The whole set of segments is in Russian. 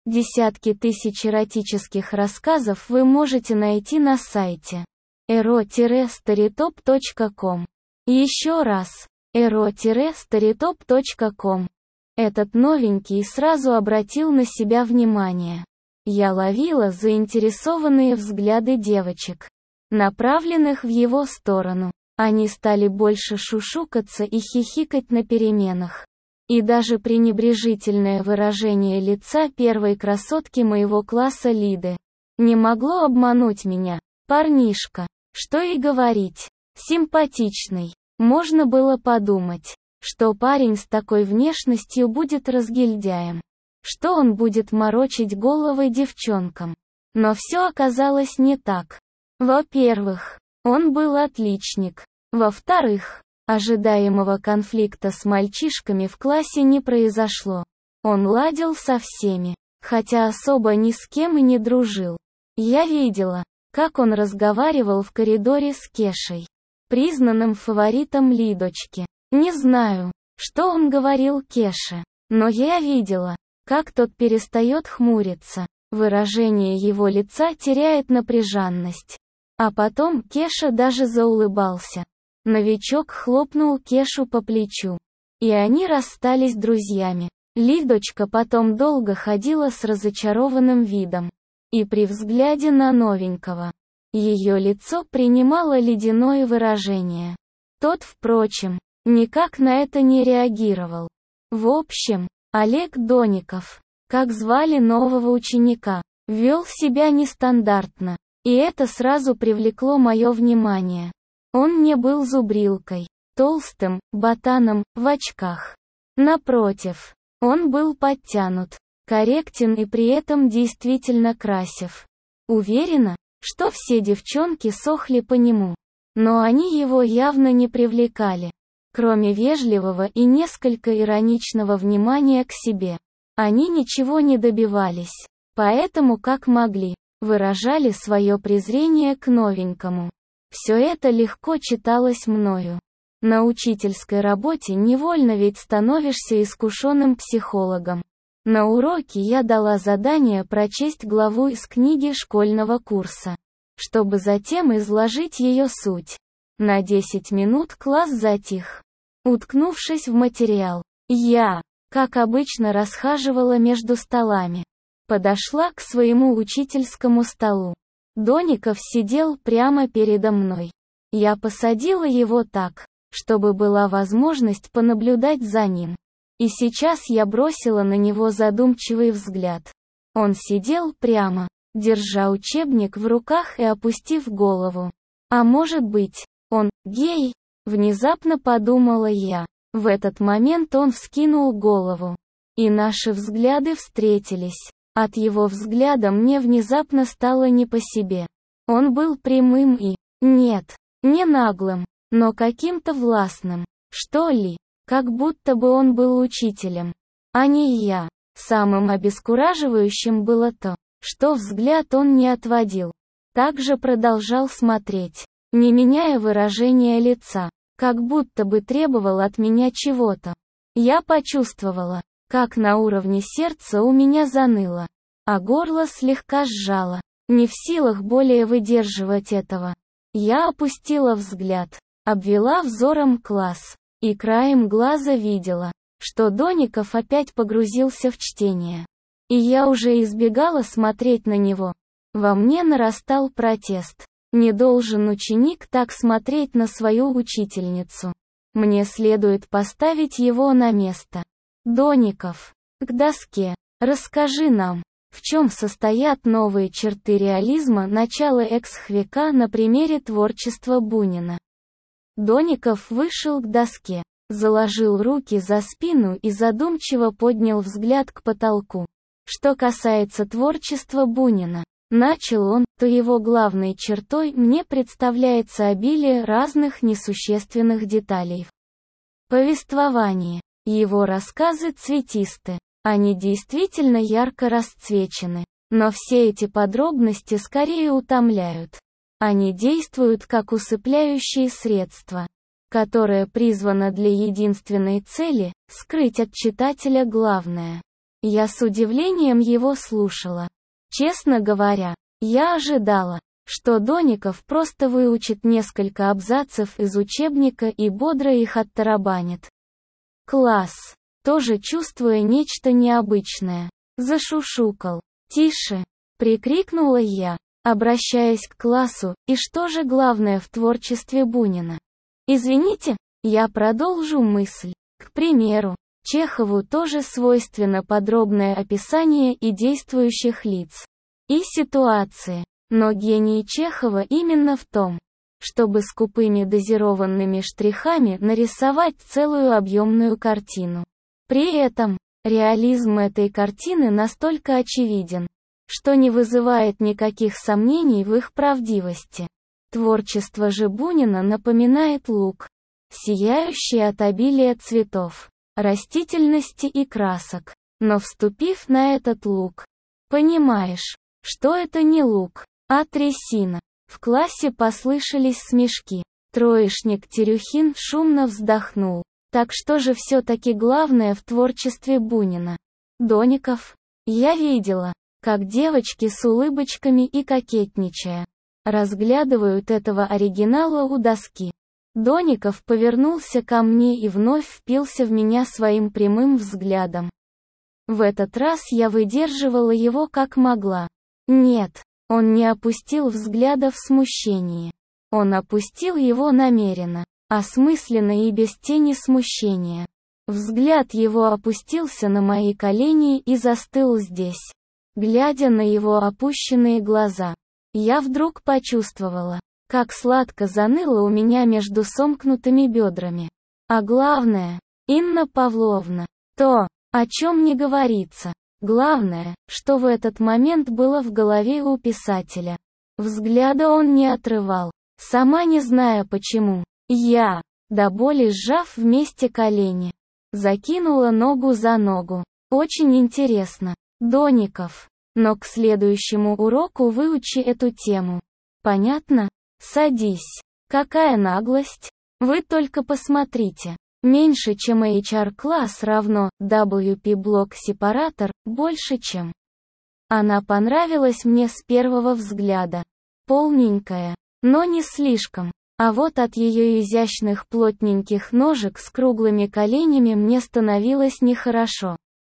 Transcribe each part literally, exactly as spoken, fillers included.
Десятки тысяч эротических рассказов вы можете найти на сайте эро старитоп точка ком. Еще раз, эро старитоп точка ком. Этот новенький сразу обратил на себя внимание. Я ловила заинтересованные взгляды девочек, направленных в его сторону. Они стали больше шушукаться и хихикать на переменах. И даже пренебрежительное выражение лица первой красотки моего класса Лиды не могло обмануть меня. Парнишка, что и говорить, симпатичный. Можно было подумать, что парень с такой внешностью будет разгильдяем, что он будет морочить головы девчонкам. Но все оказалось не так. Во-первых, он был отличник. Во-вторых, ожидаемого конфликта с мальчишками в классе не произошло. Он ладил со всеми, хотя особо ни с кем и не дружил. Я видела, как он разговаривал в коридоре с Кешей, признанным фаворитом Лидочки. Не знаю, что он говорил Кеше, но я видела, как тот перестает хмуриться, выражение его лица теряет напряженность. А потом Кеша даже заулыбался. Новичок хлопнул Кешу по плечу. И они расстались друзьями. Лидочка потом долго ходила с разочарованным видом. И при взгляде на новенького, ее лицо принимало ледяное выражение. Тот, впрочем, никак на это не реагировал. В общем, Олег Доников, как звали нового ученика, вел себя нестандартно. И это сразу привлекло мое внимание. Он не был зубрилкой, толстым, ботаном, в очках. Напротив, он был подтянут, корректен и при этом действительно красив. Уверена, что все девчонки сохли по нему. Но они его явно не привлекали. Кроме вежливого и несколько ироничного внимания к себе, они ничего не добивались. Поэтому, как могли, выражали свое презрение к новенькому. Все это легко читалось мною. На учительской работе невольно ведь становишься искушенным психологом. На уроке я дала задание прочесть главу из книги школьного курса, чтобы затем изложить ее суть. На десять минут класс затих, уткнувшись в материал. Я, как обычно, расхаживала между столами. Подошла к своему учительскому столу. Доников сидел прямо передо мной. Я посадила его так, чтобы была возможность понаблюдать за ним. И сейчас я бросила на него задумчивый взгляд. Он сидел прямо, держа учебник в руках и опустив голову. А может быть, он гей? Внезапно подумала я. В этот момент он вскинул голову. И наши взгляды встретились. От его взгляда мне внезапно стало не по себе. Он был прямым и, нет, не наглым, но каким-то властным, что ли, как будто бы он был учителем, а не я. Самым обескураживающим было то, что взгляд он не отводил. Также продолжал смотреть, не меняя выражения лица, как будто бы требовал от меня чего-то. Я почувствовала, как на уровне сердца у меня заныло, а горло слегка сжало, не в силах более выдерживать этого. Я опустила взгляд, обвела взором класс, и краем глаза видела, что Доников опять погрузился в чтение. И я уже избегала смотреть на него. Во мне нарастал протест. Не должен ученик так смотреть на свою учительницу. Мне следует поставить его на место. Доников, к доске. Расскажи нам, в чем состоят новые черты реализма начала экс-хвека на примере творчества Бунина. Доников вышел к доске, заложил руки за спину и задумчиво поднял взгляд к потолку. Что касается творчества Бунина, начал он, то его главной чертой мне представляется обилие разных несущественных деталей. Повествование. Его рассказы цветисты, они действительно ярко расцвечены, но все эти подробности скорее утомляют. Они действуют как усыпляющие средства, которое призвано для единственной цели – скрыть от читателя главное. Я с удивлением его слушала. Честно говоря, я ожидала, что Доников просто выучит несколько абзацев из учебника и бодро их оттарабанит. Класс, тоже чувствуя нечто необычное, зашушукал. «Тише!» — прикрикнула я, обращаясь к классу, и что же главное в творчестве Бунина? Извините, я продолжу мысль. К примеру, Чехову тоже свойственно подробное описание и действующих лиц, и ситуации, но гений Чехова именно в том, чтобы скупыми дозированными штрихами нарисовать целую объемную картину. При этом, реализм этой картины настолько очевиден, что не вызывает никаких сомнений в их правдивости. Творчество же Бунина напоминает луг, сияющий от обилия цветов, растительности и красок. Но вступив на этот луг, понимаешь, что это не луг, а трясина. В классе послышались смешки. Троечник Терюхин шумно вздохнул. Так что же все-таки главное в творчестве Бунина? Доников. Я видела, как девочки с улыбочками и кокетничая разглядывают этого оригинала у доски. Доников повернулся ко мне и вновь впился в меня своим прямым взглядом. В этот раз я выдерживала его как могла. Нет, он не опустил взгляда в смущении. Он опустил его намеренно, осмысленно и без тени смущения. Взгляд его опустился на мои колени и застыл здесь. Глядя на его опущенные глаза, я вдруг почувствовала, как сладко заныло у меня между сомкнутыми бедрами. А главное, Инна Павловна, то, о чем не говорится. Главное, что в этот момент было в голове у писателя. Взгляда он не отрывал, сама не зная почему. Я, до боли сжав вместе колени, закинула ногу за ногу. Очень интересно, Доников. Но к следующему уроку выучи эту тему. Понятно? Садись. Какая наглость? Вы только посмотрите. Меньше чем эйч ар-класс равно дабл ю пи-блок-сепаратор, больше чем. Она понравилась мне с первого взгляда. Полненькая, но не слишком. А вот от ее изящных плотненьких ножек с круглыми коленями мне становилось нехорошо.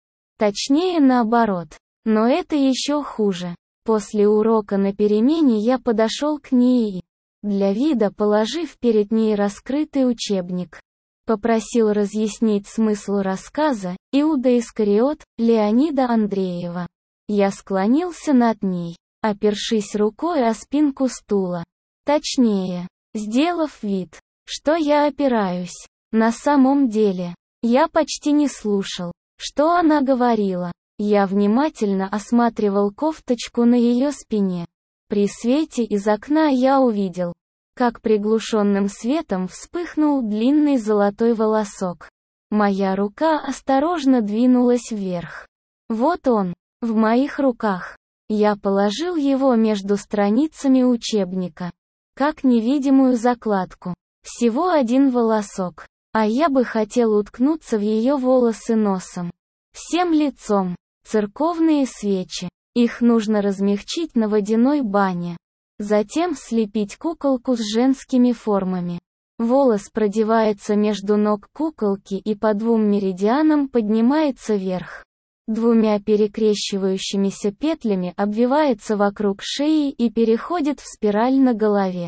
Точнее наоборот. Но это еще хуже. После урока на перемене я подошел к ней и, для вида положив перед ней раскрытый учебник, попросил разъяснить смысл рассказа «Иуда Искариот» Леонида Андреева. Я склонился над ней, опершись рукой о спинку стула. Точнее, сделав вид, что я опираюсь. На самом деле, я почти не слушал, что она говорила. Я внимательно осматривал кофточку на ее спине. При свете из окна я увидел, как приглушенным светом вспыхнул длинный золотой волосок. Моя рука осторожно двинулась вверх. Вот он, в моих руках. Я положил его между страницами учебника, как невидимую закладку. Всего один волосок, а я бы хотел уткнуться в ее волосы носом. Всем лицом. Церковные свечи. Их нужно размягчить на водяной бане. Затем слепить куколку с женскими формами. Волос продевается между ног куколки и по двум меридианам поднимается вверх. Двумя перекрещивающимися петлями обвивается вокруг шеи и переходит в спираль на голове.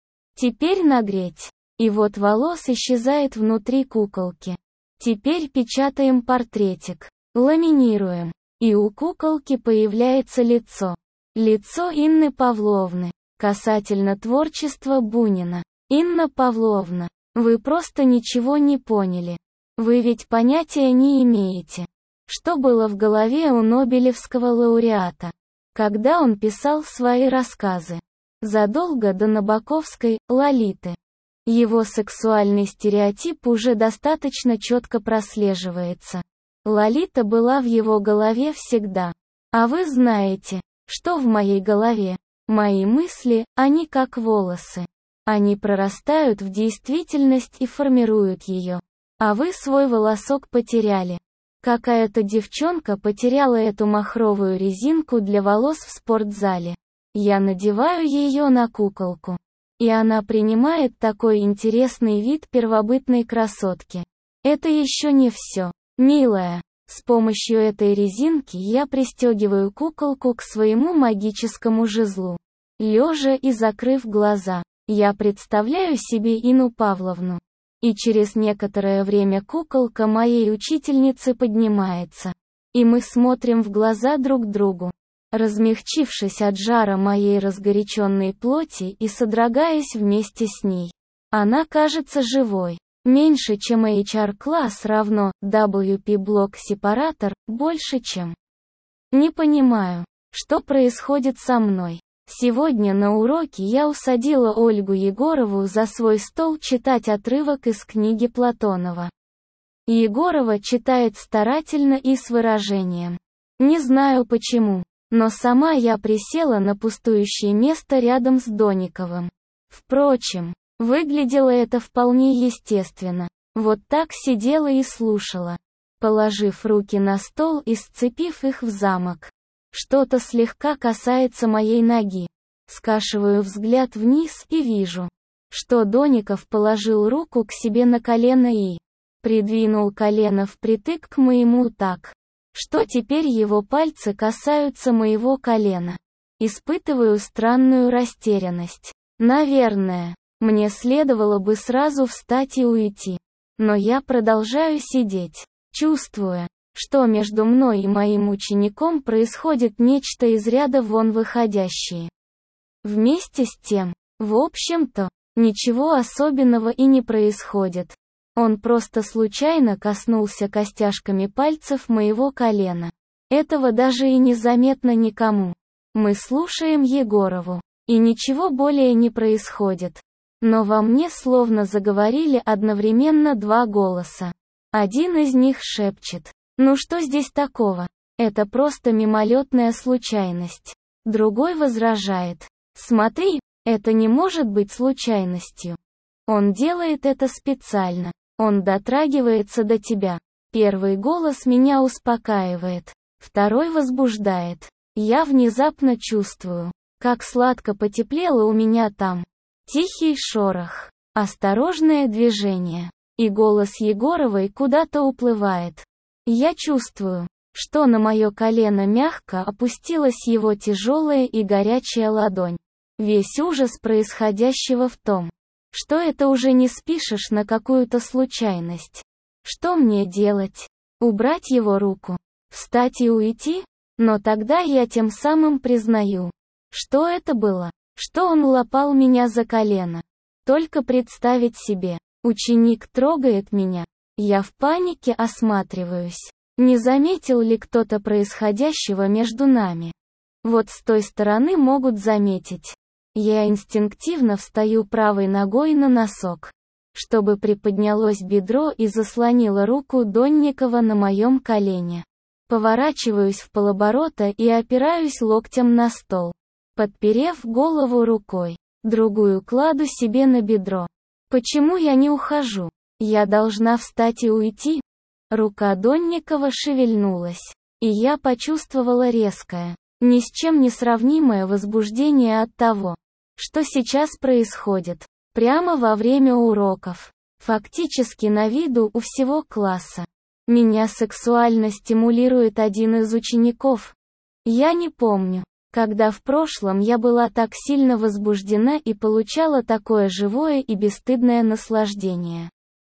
Теперь нагреть. И вот волос исчезает внутри куколки. Теперь печатаем портретик. Ламинируем. И у куколки появляется лицо. Лицо Инны Павловны. Касательно творчества Бунина. Инна Павловна, вы просто ничего не поняли. Вы ведь понятия не имеете, что было в голове у Нобелевского лауреата, когда он писал свои рассказы. Задолго до Набоковской «Лолиты». Его сексуальный стереотип уже достаточно четко прослеживается. Лолита была в его голове всегда. А вы знаете, что в моей голове? Мои мысли, они как волосы. Они прорастают в действительность и формируют ее. А вы свой волосок потеряли. Какая-то девчонка потеряла эту махровую резинку для волос в спортзале. Я надеваю ее на куколку. И она принимает такой интересный вид первобытной красотки. Это еще не все. Милая, с помощью этой резинки я пристегиваю куколку к своему магическому жезлу. Лежа и закрыв глаза, я представляю себе Инну Павловну. И через некоторое время куколка моей учительницы поднимается. И мы смотрим в глаза друг другу, размягчившись от жара моей разгоряченной плоти и содрогаясь вместе с ней. Она кажется живой. Меньше, чем эйч ар-класс равно дабл ю пи-блок-сепаратор, больше, чем. Не понимаю, что происходит со мной. Сегодня на уроке я усадила Ольгу Егорову за свой стол читать отрывок из книги Платонова. Егорова читает старательно и с выражением. Не знаю почему, но сама я присела на пустующее место рядом с Дониковым. Впрочем, выглядело это вполне естественно. Вот так сидела и слушала, положив руки на стол и сцепив их в замок. Что-то слегка касается моей ноги. Скашиваю взгляд вниз и вижу, что Доников положил руку к себе на колено и придвинул колено впритык к моему так, что теперь его пальцы касаются моего колена. Испытываю странную растерянность. Наверное, мне следовало бы сразу встать и уйти. Но я продолжаю сидеть, чувствуя, что между мной и моим учеником происходит нечто из ряда вон выходящее. Вместе с тем, в общем-то, ничего особенного и не происходит. Он просто случайно коснулся костяшками пальцев моего колена. Этого даже и незаметно никому. Мы слушаем Егорову, и ничего более не происходит. Но во мне словно заговорили одновременно два голоса. Один из них шепчет: «Ну что здесь такого? Это просто мимолетная случайность». Другой возражает: «Смотри, это не может быть случайностью. Он делает это специально. Он дотрагивается до тебя». Первый голос меня успокаивает, второй возбуждает. Я внезапно чувствую, как сладко потеплело у меня там. Тихий шорох, осторожное движение, и голос Егоровой куда-то уплывает. Я чувствую, что на мое колено мягко опустилась его тяжелая и горячая ладонь. Весь ужас происходящего в том, что это уже не спишешь на какую-то случайность. Что мне делать? Убрать его руку? Встать и уйти? Но тогда я тем самым признаю, что это было, что он лапал меня за колено. Только представить себе, ученик трогает меня. Я в панике осматриваюсь. Не заметил ли кто-то происходящего между нами? Вот с той стороны могут заметить. Я инстинктивно встаю правой ногой на носок, чтобы приподнялось бедро и заслонило руку Донникова на моем колене. Поворачиваюсь в полоборота и опираюсь локтем на стол, подперев голову рукой. Другую кладу себе на бедро. Почему я не ухожу? Я должна встать и уйти? Рука Донникова шевельнулась, и я почувствовала резкое, ни с чем не сравнимое возбуждение от того, что сейчас происходит, прямо во время уроков, фактически на виду у всего класса. Меня сексуально стимулирует один из учеников. Я не помню, когда в прошлом я была так сильно возбуждена и получала такое живое и бесстыдное наслаждение.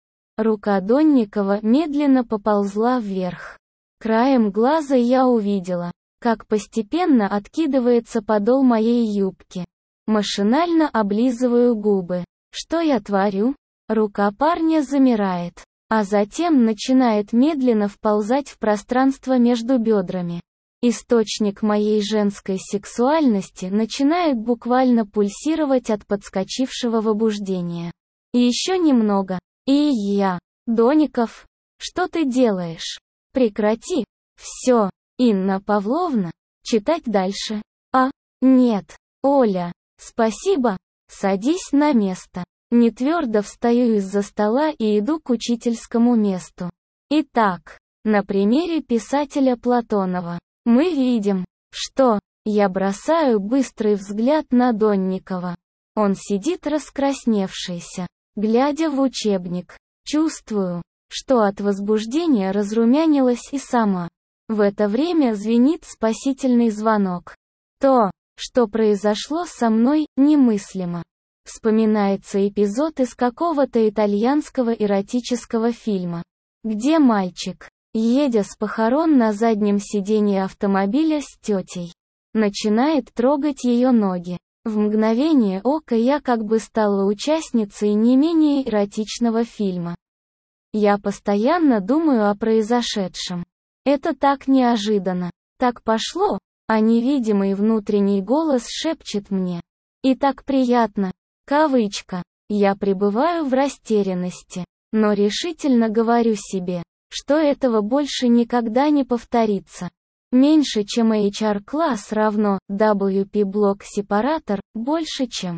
Рука Донникова медленно поползла вверх. Краем глаза я увидела, как постепенно откидывается подол моей юбки. Машинально облизываю губы. Что я творю? Рука парня замирает, а затем начинает медленно вползать в пространство между бедрами. Источник моей женской сексуальности начинает буквально пульсировать от подскочившего возбуждения. И еще немного. И я. Доников, что ты делаешь? Прекрати. Все. Инна Павловна. Читать дальше. А, нет. Оля, спасибо. Садись на место. Не твердо встаю из-за стола и иду к учительскому месту. Итак, На примере писателя Платонова мы видим, что я бросаю быстрый взгляд на Донникова. Он сидит раскрасневшийся, глядя в учебник. Чувствую, что от возбуждения разрумянилась и сама. В это время звенит спасительный звонок. То, что произошло со мной, немыслимо. Вспоминается эпизод из какого-то итальянского эротического фильма, где мальчик, едя с похорон на заднем сиденье автомобиля с тетей, начинает трогать ее ноги. В мгновение ока я как бы стала участницей не менее эротичного фильма. Я постоянно думаю о произошедшем. Это так неожиданно. Так пошло, а невидимый внутренний голос шепчет мне. И так приятно. Кавычка. Я пребываю в растерянности, но решительно говорю себе, что этого больше никогда не повторится. Меньше, чем эйч ар-класс равно дабл ю пи-блок-сепаратор, больше, чем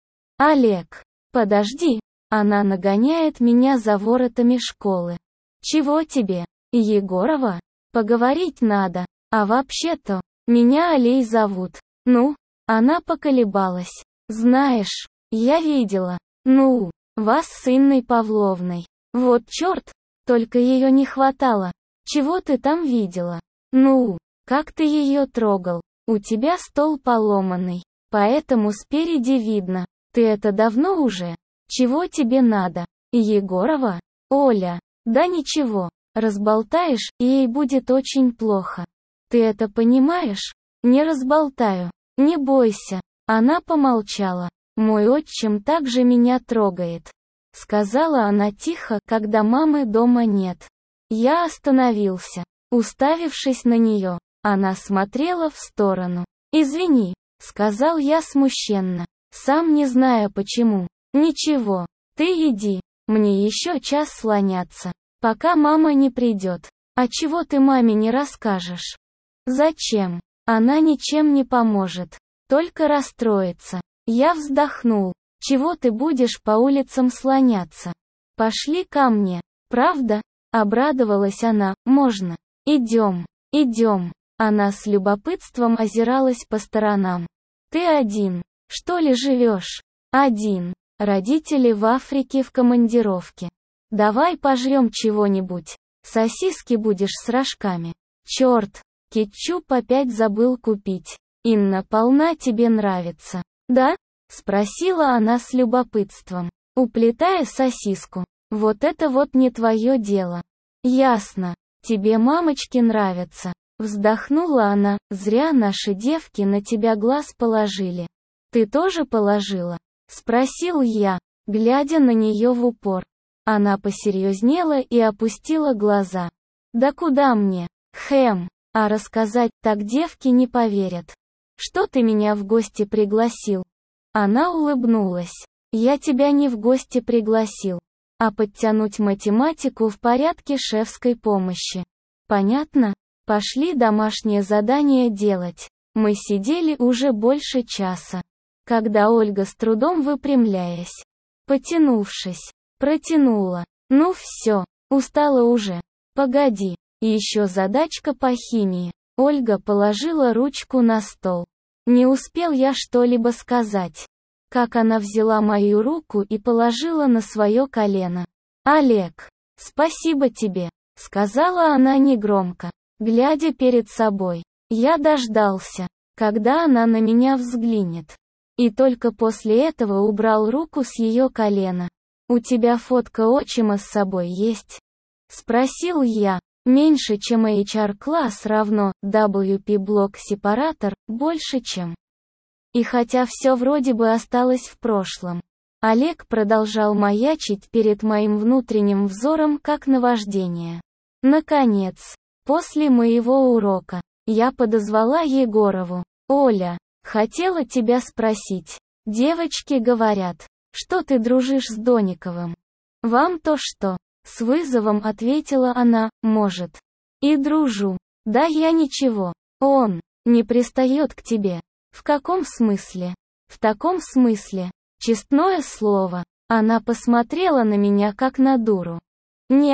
Олег. Подожди, она нагоняет меня за воротами школы. Чего тебе, Егорова? Поговорить надо, а вообще-то, меня Алей зовут. Ну, она поколебалась. Знаешь, я видела, ну, вас с Инной Павловной. Вот черт, только ее не хватало. Чего ты там видела? Ну, как ты ее трогал? У тебя стол поломанный, поэтому спереди видно. Ты это давно уже? Чего тебе надо? Егорова? Оля? Да ничего, разболтаешь, и ей будет очень плохо. Ты это понимаешь? Не разболтаю. Не бойся. Она помолчала. Мой отчим также меня трогает. Сказала она тихо, когда мамы дома нет. Я остановился. Уставившись на нее, она смотрела в сторону. «Извини», — сказал я смущенно, сам не зная почему. «Ничего, ты иди, мне еще час слоняться, пока мама не придет. А чего ты маме не расскажешь?» «Зачем? Она ничем не поможет, только расстроится». Я вздохнул. «Чего ты будешь по улицам слоняться? Пошли ко мне, правда?» Обрадовалась она. «Можно. Идем, идем». Она с любопытством озиралась по сторонам. «Ты один, что ли, живешь?» «Один. Родители в Африке в командировке. Давай пожрем чего-нибудь. Сосиски будешь с рожками». «Черт, кетчуп опять забыл купить. Инна полна тебе нравится, да?» Спросила она с любопытством, уплетая сосиску. «Вот это вот не твое дело». «Ясно. Тебе мамочки нравятся». Вздохнула она. «Зря наши девки на тебя глаз положили». «Ты тоже положила?» Спросил я, глядя на нее в упор. Она посерьезнела и опустила глаза. «Да куда мне? Хэм, а рассказать так девки не поверят. Что ты меня в гости пригласил?» Она улыбнулась. «Я тебя не в гости пригласил, а подтянуть математику в порядке шефской помощи. Понятно? Пошли домашнее задание делать». Мы сидели уже больше часа. Когда Ольга с трудом выпрямляясь, потянувшись, протянула. «Ну все, устала уже. Погоди, еще задачка по химии». Ольга положила ручку на стол. Не успел я что-либо сказать, как она взяла мою руку и положила на свое колено. «Олег, спасибо тебе», — сказала она негромко, глядя перед собой. Я дождался, когда она на меня взглянет. И только после этого убрал руку с ее колена. «У тебя фотка отчима с собой есть?» — спросил я. Меньше, чем эйч ар-класс равно дабл ю пи-блок-сепаратор, больше, чем. И хотя все вроде бы осталось в прошлом, Олег продолжал маячить перед моим внутренним взором как наваждение. Наконец, после моего урока, я подозвала Егорову. «Оля, хотела тебя спросить. Девочки говорят, что ты дружишь с Дониковым. Вам-то что?» С вызовом ответила она. «Может. И дружу. Да я ничего. Он не пристает к тебе». «В каком смысле?» «В таком смысле. Честное слово». Она посмотрела на меня как на дуру. «Нет,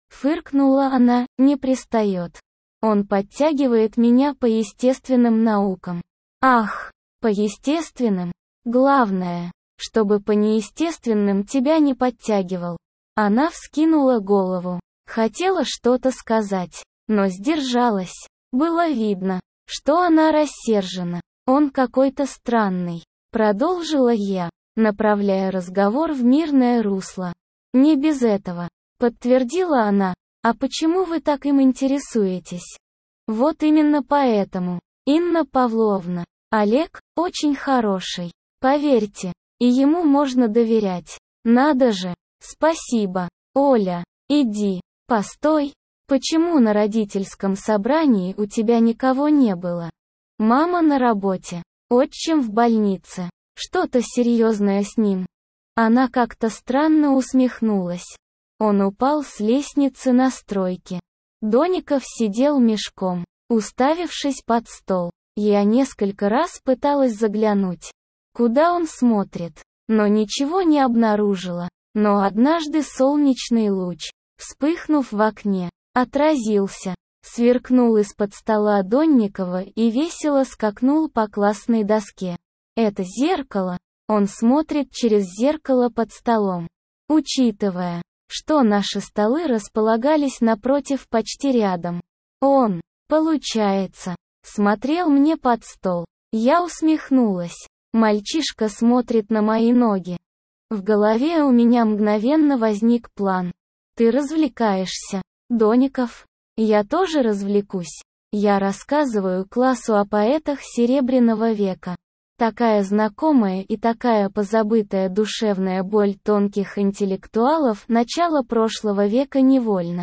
Фыркнула она, не пристает. Он подтягивает меня по естественным наукам. Ах, по естественным. Главное, чтобы по неестественным тебя не подтягивал. Она вскинула голову. Хотела что-то сказать, но сдержалась. Было видно, что она рассержена. Он какой-то странный. Продолжила я, направляя разговор в мирное русло. Не без этого. Подтвердила она. А почему вы так им интересуетесь? Вот именно поэтому. Инна Павловна. Олег очень хороший. Поверьте, и ему можно доверять. Надо же. Спасибо. Оля, иди. Постой. Почему на родительском собрании у тебя никого не было? Мама на работе. Отчим в больнице. Что-то серьезное с ним. Она как-то странно усмехнулась. Он упал с лестницы на стройке. Доников сидел мешком, уставившись под стол. Я несколько раз пыталась заглянуть, куда он смотрит, но ничего не обнаружила. Но однажды солнечный луч, вспыхнув в окне, отразился, сверкнул из-под стола Донникова и весело скакнул по классной доске. Это зеркало. Он смотрит через зеркало под столом. Учитывая, что наши столы располагались напротив почти рядом, он, получается, смотрел мне под стол. Я усмехнулась. Мальчишка смотрит на мои ноги. В голове у меня мгновенно возник план. Ты развлекаешься, Доников. Я тоже развлекусь. Я рассказываю классу о поэтах Серебряного века. Такая знакомая и такая позабытая душевная боль тонких интеллектуалов начала прошлого века невольно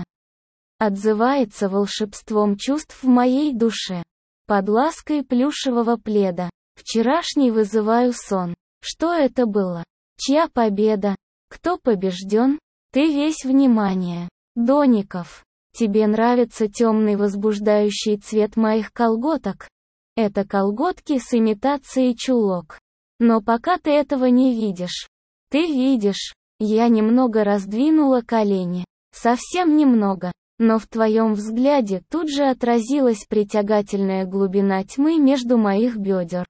отзывается волшебством чувств в моей душе. Под лаской плюшевого пледа. Вчерашний вызываю сон. Что это было? Чья победа? Кто побежден? Ты весь внимание. Доников. Тебе нравится темный возбуждающий цвет моих колготок? Это колготки с имитацией чулок. Но пока ты этого не видишь. Ты видишь. Я немного раздвинула колени. Совсем немного. Но в твоем взгляде тут же отразилась притягательная глубина тьмы между моих бедер.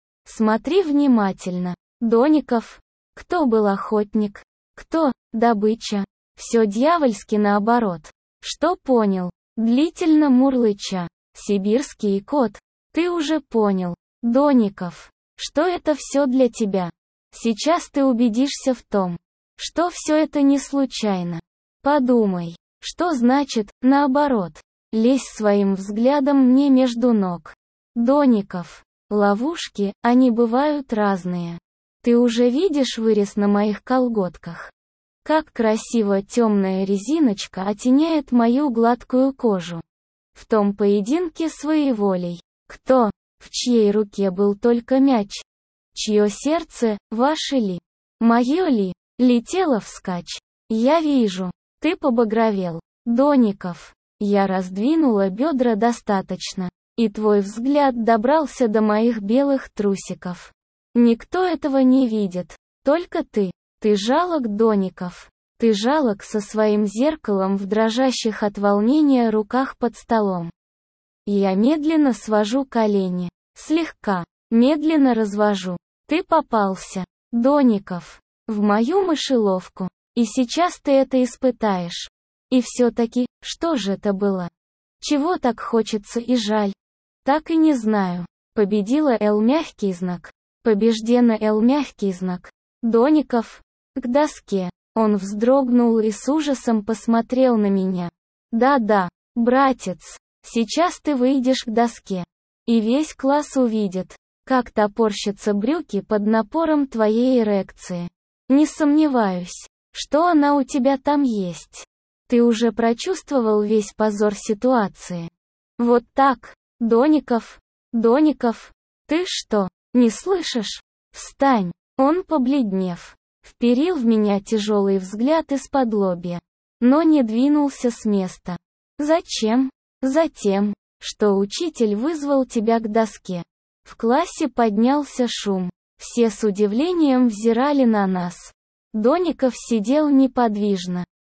Смотри внимательно. Доников. Кто был охотник? Кто добыча? Все дьявольски наоборот. Что понял? Длительно мурлыча. Сибирский кот. Ты уже понял. Доников. Что это все для тебя? Сейчас ты убедишься в том, что все это не случайно. Подумай. Что значит, наоборот? Лезь своим взглядом мне между ног. Доников. Ловушки, они бывают разные. Ты уже видишь вырез на моих колготках? Как красиво темная резиночка оттеняет мою гладкую кожу. В том поединке своеволей. Кто, в чьей руке был только мяч? Чье сердце, ваше ли? Мое ли? Летело вскачь. Я вижу. Ты побагровел. Доников. Я раздвинула бедра достаточно. И твой взгляд добрался до моих белых трусиков. Никто этого не видит. Только ты. Ты жалок, Доников. Ты жалок со своим зеркалом в дрожащих от волнения руках под столом. Я медленно свожу колени. Слегка. Медленно развожу. Ты попался. Доников. В мою мышеловку. И сейчас ты это испытаешь. И все-таки, что же это было? Чего так хочется и жаль? Так и не знаю. Победила Л мягкий знак. Побеждена Л мягкий знак. Доников. К доске. Он вздрогнул и с ужасом посмотрел на меня. Да-да, братец. Сейчас ты выйдешь к доске. И весь класс увидит, как топорщатся брюки под напором твоей эрекции. Не сомневаюсь, что она у тебя там есть. Ты уже прочувствовал весь позор ситуации. Вот так, Доников. Доников. Ты что, не слышишь? Встань. Он, побледнев, вперил в меня тяжелый взгляд из-под лобья, но не двинулся с места. Зачем? Затем, что учитель вызвал тебя к доске. В классе поднялся шум. Все с удивлением взирали на нас. Доников сидел неподвижно,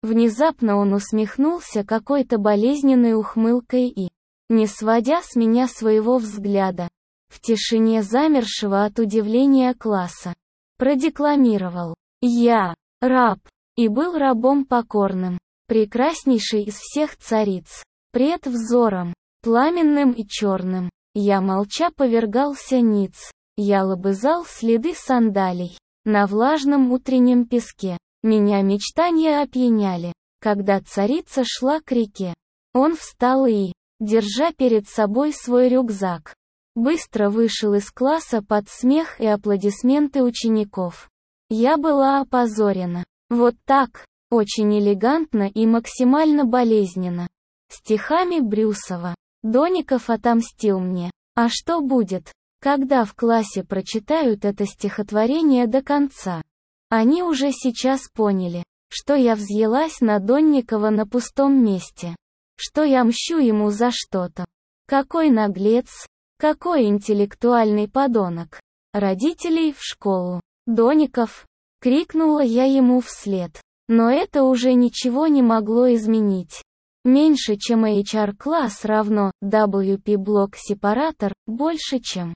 Внезапно он усмехнулся какой-то болезненной ухмылкой и, не сводя с меня своего взгляда, в тишине замершего от удивления класса, продекламировал: «Я, раб, и был рабом покорным, прекраснейший из всех цариц, пред взором, пламенным и черным, я молча повергался ниц, я лобызал следы сандалий, на влажном утреннем песке, меня мечтания опьяняли, когда царица шла к реке». Он встал и, держа перед собой свой рюкзак, быстро вышел из класса под смех и аплодисменты учеников. Я была опозорена. Вот так, очень элегантно и максимально болезненно. Стихами Брюсова. Доников отомстил мне. А что будет, когда в классе прочитают это стихотворение до конца? Они уже сейчас поняли, что я взъелась на Донникова на пустом месте. Что я мщу ему за что-то. Какой наглец, какой интеллектуальный подонок. Родителей в школу. Доников, крикнула я ему вслед. Но это уже ничего не могло изменить. Меньше чем эйч ар-класс равно дабл ю пи-блок-сепаратор, больше чем.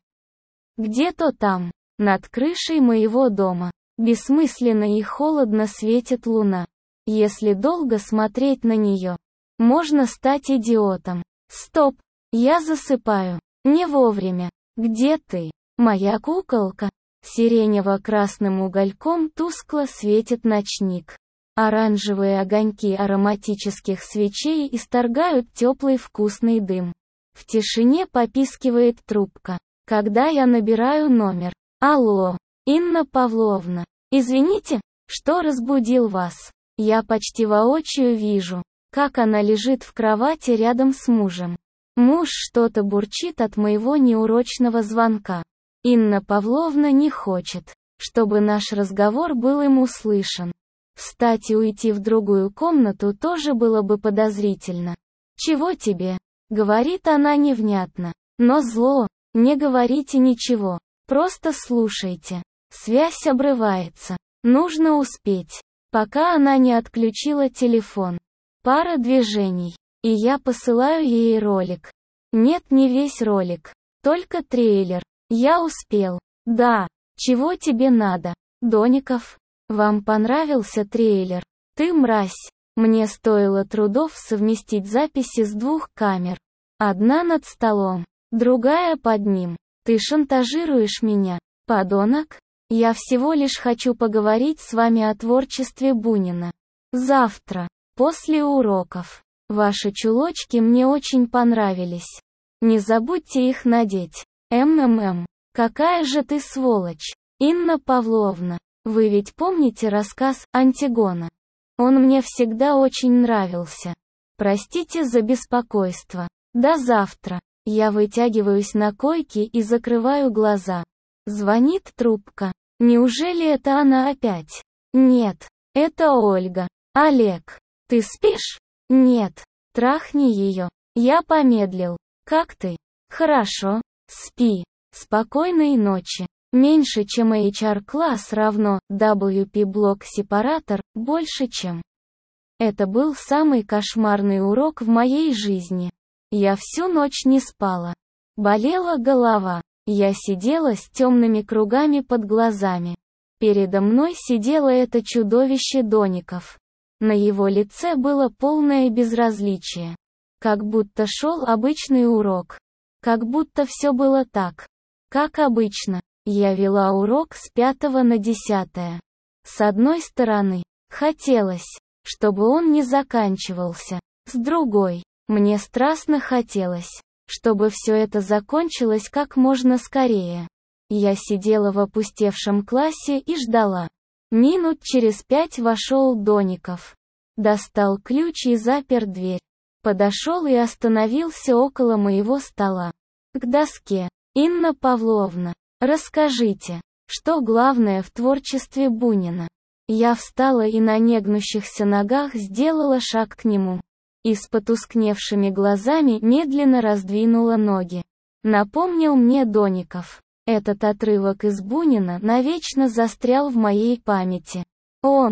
Где-то там, над крышей моего дома, бессмысленно и холодно светит луна. Если долго смотреть на нее, можно стать идиотом. Стоп, я засыпаю. Не вовремя. Где ты, моя куколка? Сиренево-красным угольком тускло светит ночник. Оранжевые огоньки ароматических свечей исторгают теплый вкусный дым. В тишине попискивает трубка, когда я набираю номер. Алло, Инна Павловна. Извините, что разбудил вас. Я почти воочию вижу, как она лежит в кровати рядом с мужем. Муж что-то бурчит от моего неурочного звонка. Инна Павловна не хочет, чтобы наш разговор был им услышан. Встать и уйти в другую комнату тоже было бы подозрительно. «Чего тебе?» — говорит она невнятно. Но зло. Не говорите ничего. Просто слушайте. Связь обрывается. Нужно успеть, пока она не отключила телефон. Пара движений, и я посылаю ей ролик. Нет, не весь ролик, только трейлер. Я успел. Да, чего тебе надо, Доников? Вам понравился трейлер? Ты мразь. Мне стоило трудов совместить записи с двух камер. Одна над столом, другая под ним. Ты шантажируешь меня, подонок? Я всего лишь хочу поговорить с вами о творчестве Бунина. Завтра, после уроков. Ваши чулочки мне очень понравились. Не забудьте их надеть. МММ. Какая же ты сволочь. Инна Павловна. Вы ведь помните рассказ «Антигона»? Он мне всегда очень нравился. Простите за беспокойство. До завтра. Я вытягиваюсь на койке и закрываю глаза. Звонит трубка. Неужели это она опять? Нет. Это Ольга. Олег. Ты спишь? Нет. Трахни ее. Я помедлил. Как ты? Хорошо. Спи. Спокойной ночи. Меньше чем эйч ар-класс равно дабл ю пи-блок-сепаратор, больше чем. Это был самый кошмарный урок в моей жизни. Я всю ночь не спала. Болела голова. Я сидела с темными кругами под глазами. Передо мной сидело это чудовище Доников. На его лице было полное безразличие. Как будто шел обычный урок. Как будто все было так, как обычно. Я вела урок с пятого на десятое. С одной стороны, хотелось, чтобы он не заканчивался. С другой, мне страстно хотелось, чтобы все это закончилось как можно скорее. Я сидела в опустевшем классе и ждала. Минут через пять вошел Доников. Достал ключ и запер дверь. Подошел и остановился около моего стола. К доске. Инна Павловна. Расскажите, что главное в творчестве Бунина? Я встала и на негнущихся ногах сделала шаг к нему. И с потускневшими глазами медленно раздвинула ноги. Напомнил мне Доников. Этот отрывок из Бунина навечно застрял в моей памяти. Он,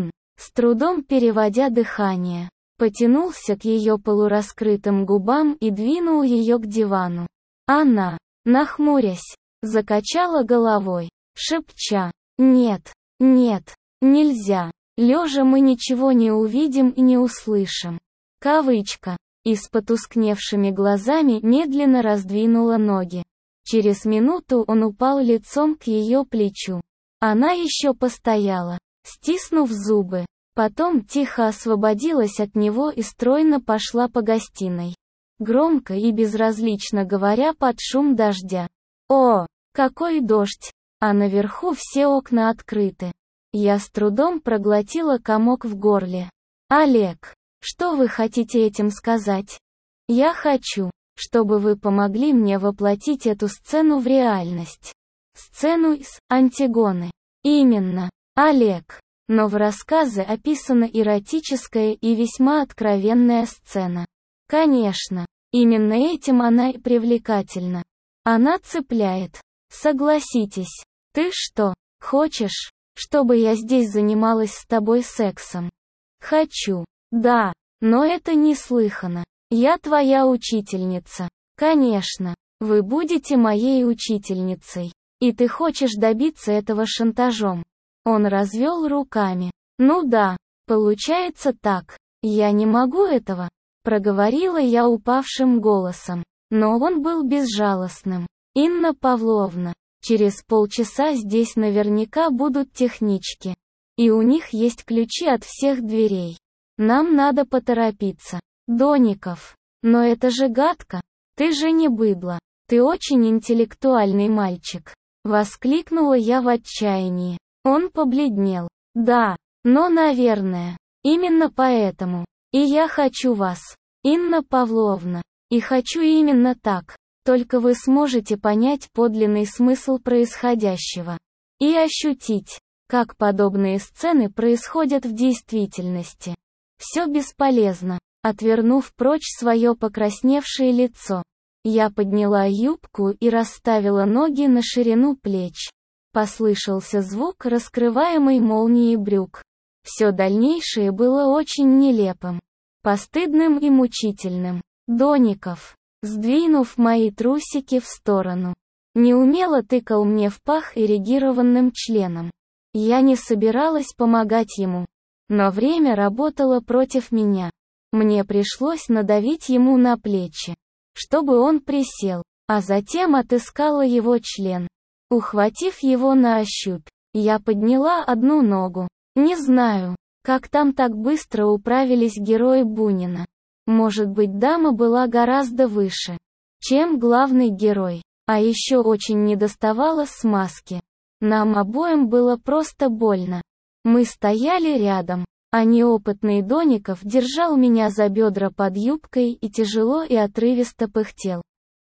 с трудом переводя дыхание. Потянулся к ее полураскрытым губам и двинул ее к дивану. Она, нахмурясь, закачала головой, шепча: «Нет, нет, нельзя. Лежа мы ничего не увидим и не услышим». Кавычка. И с потускневшими глазами медленно раздвинула ноги. Через минуту он упал лицом к ее плечу. Она еще постояла, стиснув зубы. Потом тихо освободилась от него и стройно пошла по гостиной. Громко и безразлично говоря под шум дождя. О, какой дождь! А наверху все окна открыты. Я с трудом проглотила комок в горле. Олег, что вы хотите этим сказать? Я хочу, чтобы вы помогли мне воплотить эту сцену в реальность. Сцену из «Антигоны». Именно, Олег. Но в рассказе описана эротическая и весьма откровенная сцена. Конечно, именно этим она и привлекательна. Она цепляет. Согласитесь. Ты что, хочешь, чтобы я здесь занималась с тобой сексом? Хочу. Да, но это неслыханно. Я твоя учительница. Конечно, вы будете моей учительницей. И ты хочешь добиться этого шантажом. Он развел руками. Ну да, получается так. Я не могу этого, проговорила я упавшим голосом. Но он был безжалостным. Инна Павловна, через полчаса здесь наверняка будут технички. И у них есть ключи от всех дверей. Нам надо поторопиться. Доников. Но это же гадко. Ты же не быдло. Ты очень интеллектуальный мальчик. Воскликнула я в отчаянии. Он побледнел. Да, но, наверное, именно поэтому. И я хочу вас, Инна Павловна. И хочу именно так. Только вы сможете понять подлинный смысл происходящего. И ощутить, как подобные сцены происходят в действительности. Все бесполезно. Отвернув прочь свое покрасневшее лицо, я подняла юбку и расставила ноги на ширину плеч. Послышался звук раскрываемой молнии брюк. Все дальнейшее было очень нелепым, постыдным и мучительным. Доников, сдвинув мои трусики в сторону, неумело тыкал мне в пах эрегированным членом. Я не собиралась помогать ему, но время работало против меня. Мне пришлось надавить ему на плечи, чтобы он присел, а затем отыскала его член. Ухватив его на ощупь, я подняла одну ногу. Не знаю, как там так быстро управились герои Бунина. Может быть, дама была гораздо выше, чем главный герой, а еще очень недоставало смазки. Нам обоим было просто больно. Мы стояли рядом, а неопытный Доников держал меня за бедра под юбкой и тяжело и отрывисто пыхтел.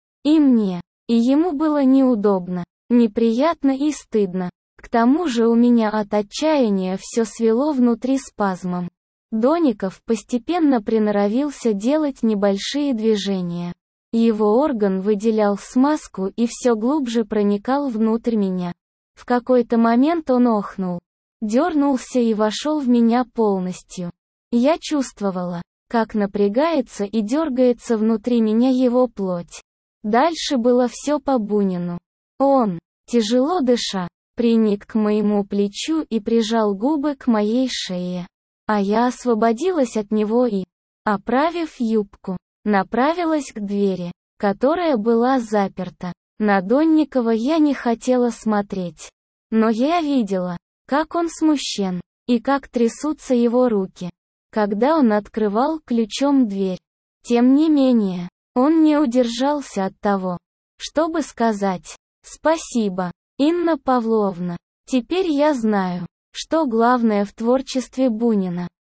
И мне, и ему было неудобно, неприятно и стыдно. К тому же у меня от отчаяния все свело внутри спазмом. Доников постепенно приноровился делать небольшие движения. Его орган выделял смазку и все глубже проникал внутрь меня. В какой-то момент он охнул, дернулся и вошел в меня полностью. Я чувствовала, как напрягается и дергается внутри меня его плоть. Дальше было все по Бунину. Он, тяжело дыша, приник к моему плечу и прижал губы к моей шее. А я освободилась от него и, оправив юбку, направилась к двери, которая была заперта. На Донникова я не хотела смотреть. Но я видела, как он смущен, и как трясутся его руки, когда он открывал ключом дверь. Тем не менее, он не удержался от того, чтобы сказать: «Спасибо, Инна Павловна. Теперь я знаю, что главное в творчестве Бунина